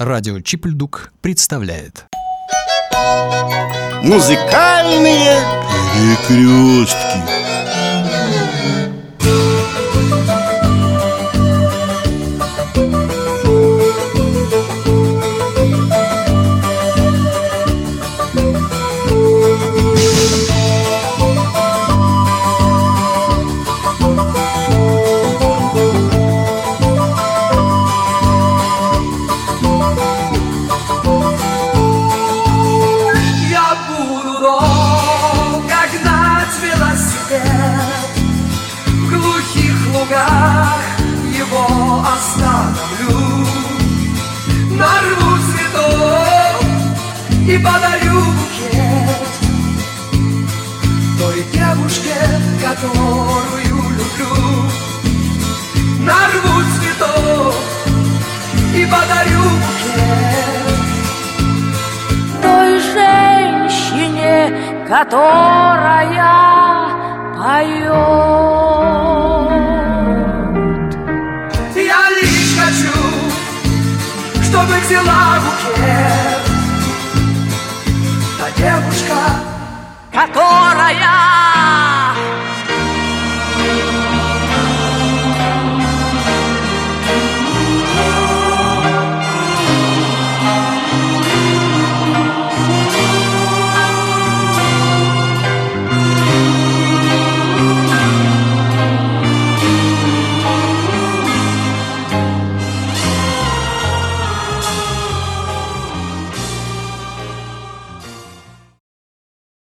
Радио Чип-Ль-Дук представляет Музыкальные перекрестки. Его остановлю, нарву цветов и подарю букет той девушке, которую люблю. Нарву цветов и подарю букет той женщине, которая поет. Чтобы взяла букет та девушка, которая